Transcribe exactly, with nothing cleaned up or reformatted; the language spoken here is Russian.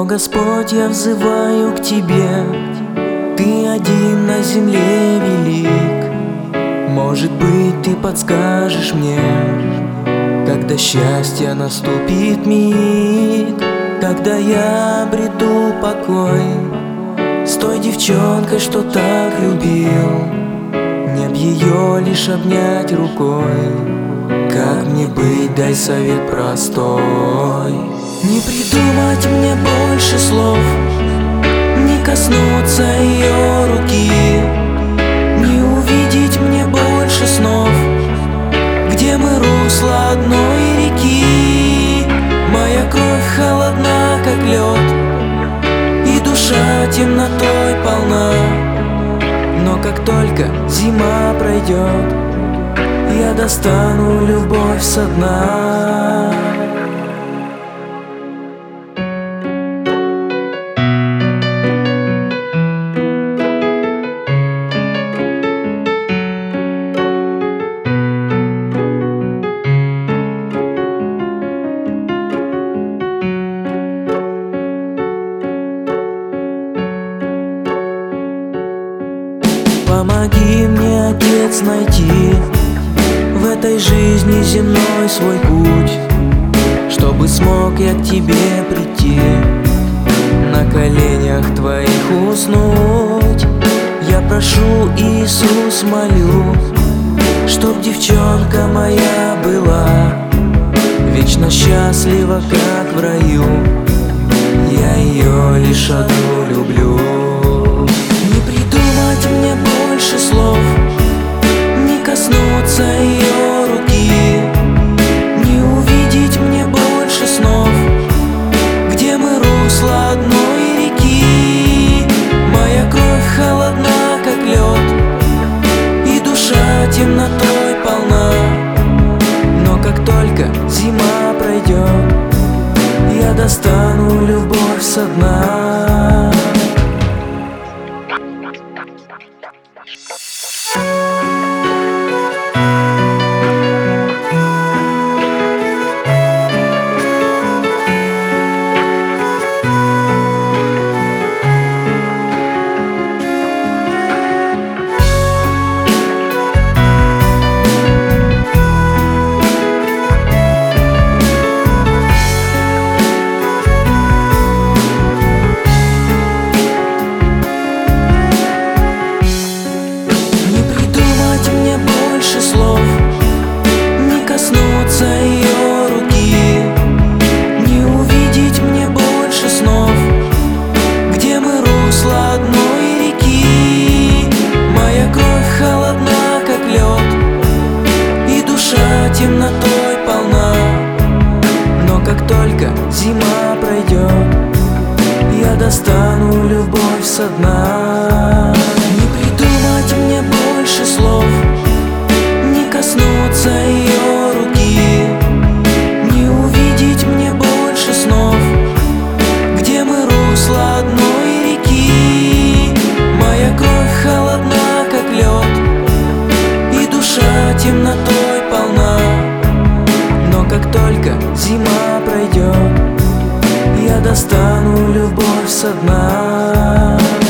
О Господь, я взываю к Тебе, Ты один на земле велик. Может быть, Ты подскажешь мне, когда счастье наступит миг, когда я обрету покой с той девчонкой, что так любил. Мне б ее лишь обнять рукой. Как мне быть, дай совет простой. Не придумать мне больше слов, не коснуться ее руки, не увидеть мне больше снов, где мы русло одной реки. Моя кровь холодна, как лед, и душа темнотой полна. Но как только зима пройдет, я достану любовь со дна. Помоги мне, Отец, найти в этой жизни земной свой путь, чтобы смог я к Тебе прийти, на коленях Твоих уснуть. Я прошу, Иисус, молю, чтоб девчонка моя была вечно счастлива, как в раю. Я ее лишь одну люблю. Не придумать мне больше слов, не коснуться ее руки, не увидеть мне больше снов, где мы русло одной реки. Моя кровь холодна, как лед, и душа темнотой полна. Но как только зима пройдет, я достану любовь со дна. Ее руки, не увидеть мне больше снов, где мы русло одной реки. Моя кровь холодна, как лед, и душа темнотой полна. Но как только зима пройдет, я достану любовь со дна. Не придумать мне больше слов, не коснуться ее руки, не увидеть мне больше снов, где мы русло одной реки. Моя кровь холодна, как лед, и душа темнотой полна. Но как только зима пройдет, я достану любовь со дна.